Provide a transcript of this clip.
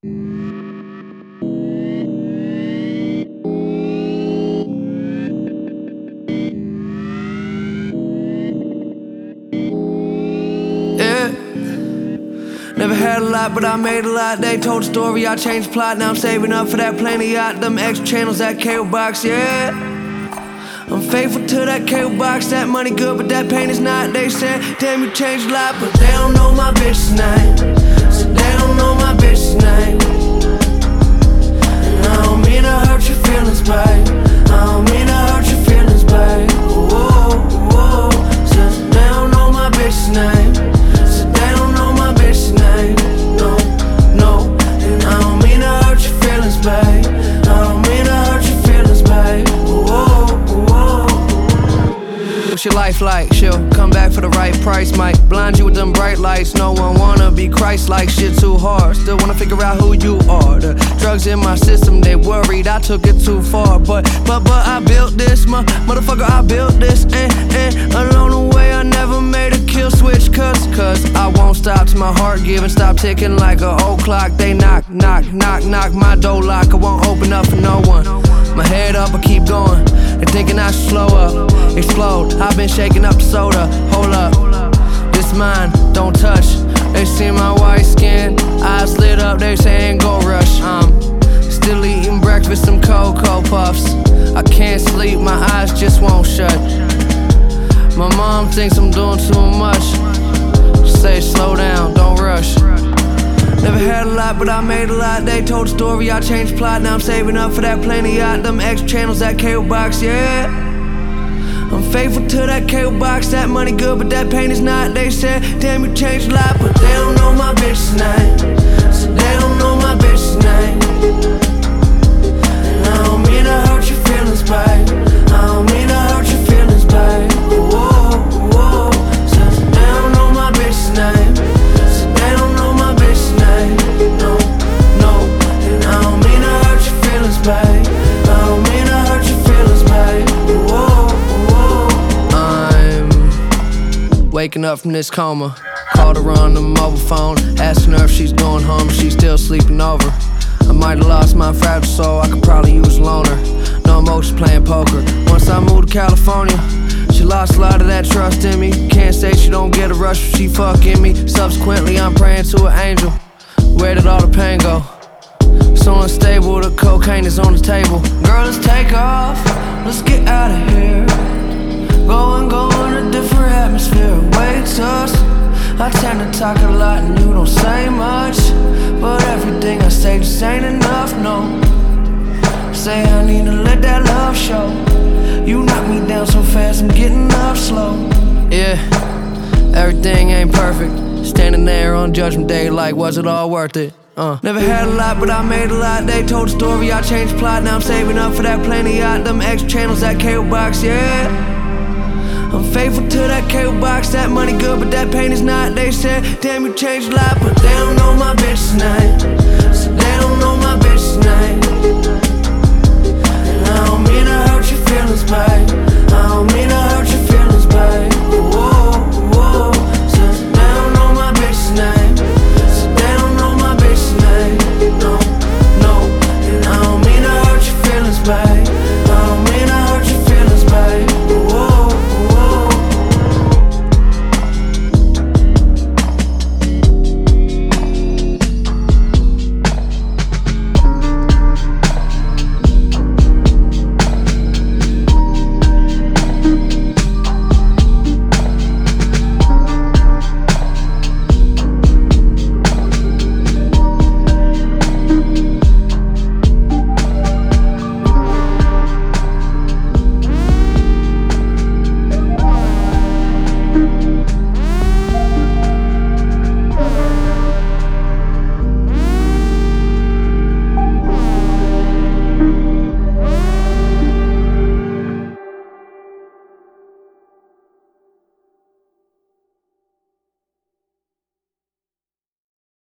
Yeah. Never had a lot, but I made a lot. They told the story, I changed the plot. Now I'm saving up for that plane yacht. Them extra channels, that cable box, yeah. I'm faithful to that cable box. That money good, but that pain is not. They said, damn, you changed a lot, but they don't know my bitch's name. So they don't know my bitch's name. And I don't mean to hurt your feelings, babe. I don't mean to hurt your feelings, babe. Whoa, whoa. So they don't know my bitch's name. So they don't know my bitch's name. No, no. And I don't mean to hurt your feelings, babe. I don't mean to hurt your feelings, babe. Whoa, whoa. What's your life like? She'll come back for the right price. Might blind you with them bright lights. No one wanna be Christ-like, shit too hard. Still wanna figure out who you are. The drugs in my system, they worried I took it too far. But I built this, motherfucker, I built this. And along the way I never made a kill switch. Cause I won't stop till my heart giving. Stop ticking like a old clock. They knock, knock, knock, knock my door lock. I won't open up for no one. My head up, I keep going. They thinking I should slow up, explode. I've been shaking up the soda, hold up. This mine, don't touch. They see my white skin, eyes lit up, they saying go rush. I'm still eating breakfast, some Cocoa Puffs. I can't sleep, my eyes just won't shut. My mom thinks I'm doing too much. She say slow down, don't rush. Never had a lot, but I made a lot. They told the story, I changed the plot. Now I'm saving up for that plane yacht. Them extra channels, that cable box, yeah. I'm faithful to that cable box. That money good, but that pain is not. They said, damn, you changed a lot, but they don't know my bitch's name. So they don't know my bitch's name. And I don't mean to hurt your feelings, babe. I don't mean to hurt your feelings, babe. Whoa, whoa. So they don't know my bitch's name. So they don't know my bitch's name. No, no. And I don't mean to hurt your feelings, babe. I don't mean to hurt your feelings, babe. Whoa, whoa. I'm waking up from this coma. Called her on the mobile phone, asking her if she's going home. She's still sleeping over. I might have lost my fragile soul, I could probably use a loaner. No emotion, playing poker. Once I moved to California, she lost a lot of that trust in me. Can't say she don't get a rush if she fucking me. Subsequently, I'm praying to an angel. Where did all the pain go? So unstable, the cocaine is on the table. Girl, let's take off, let's get out of here. Go in a different atmosphere, waits us. I tend to talk a lot and you don't say much, but everything I say just ain't enough, no. Say I need to let that love show. You knock me down so fast, I'm getting up slow. Yeah, everything ain't perfect. Standing there on Judgment Day like, was it all worth it? Never had a lot, but I made a lot. They told the story, I changed the plot. Now I'm saving up for that plane yacht. Them extra channels, that cable box, yeah. I'm faithful to that cable box. That money good, but that pain is not. They said, damn, you changed a lot, but they don't know my bitch's name.